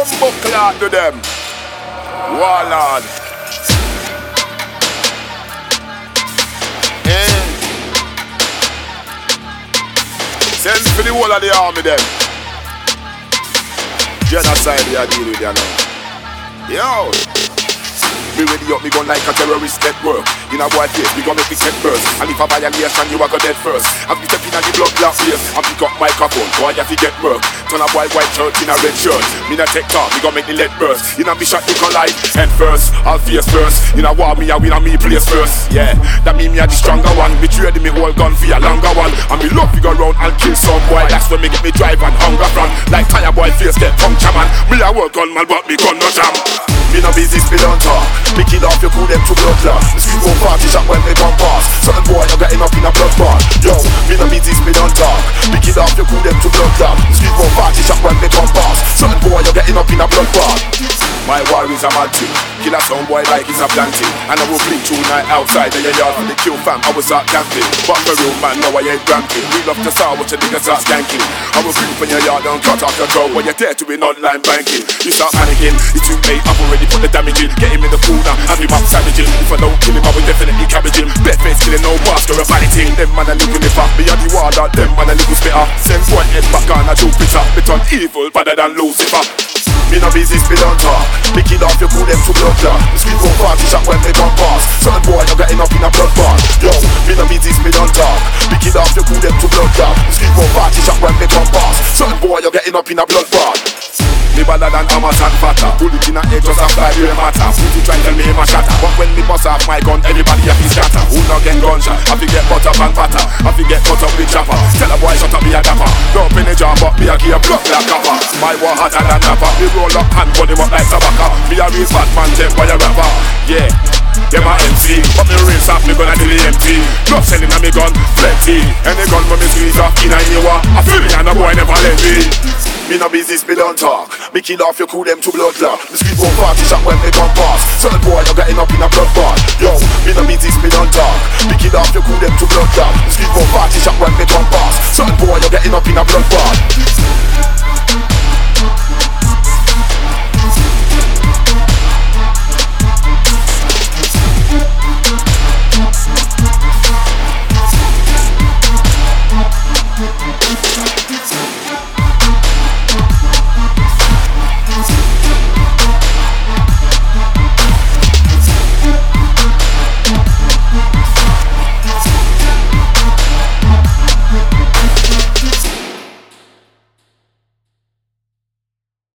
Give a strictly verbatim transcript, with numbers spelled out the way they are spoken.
Bumbo clot to them. Warlord. Eh. Send for the whole of the army them. Genocide we are dealing with you now. Yo. Me ready up, me gun like a terrorist network. In a boy face, me gon' make me set first. And if a violation, you a go dead first. I be stepping on the blood glass place and pick up microphone, boy, you fi get murk. Turn a boy white shirt in a red shirt. Me na take talk, me gon' make the lead burst. In a me shot, you collide, head first, I'll face first. In a war, me a win a me place first. Yeah, that mean me a the stronger one. Me trade me whole gun for a longer one. And me love to go round and kill some boy. That's when me get me drive and hunger from. Like tire boy face get puncture man. Me a work gun man, but me gun no jam. Me no busy spill on talk. Me kill off your crew them to blood clot. The street go party shot when they come past. Certain boy you getting up in a blood bar. Yo, me no busy spill on talk. Me kill off your crew them to blood clot. The street go party shot when they come past. Certain boy you getting up in a blood bar. My war is a mad thing. Kill a sound boy like it's a planting. And I will blink through night outside in your yard for the kill fam. I was out camping. But for real man, now I ain't ramping. We love to saw what your niggas are skanking. I will creep in your yard and cut off your throat when you're there to win online banking. You start panicking, it's too late, I've already put the damage in. Get him in the corner, have him up savaging. If I don't kill him, I will definitely cabbage him. Bed face killing, no mask or a vanity. Them man a little nipper, me a the warlord. Them man a little spitter. Send boy head back on a Jupiter. Bit on evil, better than Lucifer. Me no busy spill on talk. Me kill off your crew them to blood clot. The street go party shot when they come past. Certain boy you getting up in a blood bar. Yo, me no busy spill on talk. Me kill off your crew them to blood clot. The street go party shot when they come past. Certain boy you getting up in a blood bar. Me better than Hamas and Fatah. Bullet in a head just a fly with a matter. Who to try tell me him a shatter. But when me bust off my gun, everybody a fi scatter. Who not get gunshot? I fi get cut up and patter. I fi get cut up with chopper. Tell a boy shut up me a dapper. Don't pin the jar but me a give a blood like copper. My war hotter than napper. Me roll up and put him up like tobacco. Me a real fat man take by a rapper. Yeah. Them a M C, but me race off me gun until the empty. Blood selling a me gun, plenty. Any gun when me squeeze off in a ear. I feel me and a boy never let me. Me no busy spill on talk. Me kill off your crew them to blood clot. The street go party shot when they come past. Certain boy you getting up in a blood bar. Yo, me no busy spill on talk. Me kill off your crew them to blood clot. The street go party shot when they come past. Certain boy you getting up in a blood bar.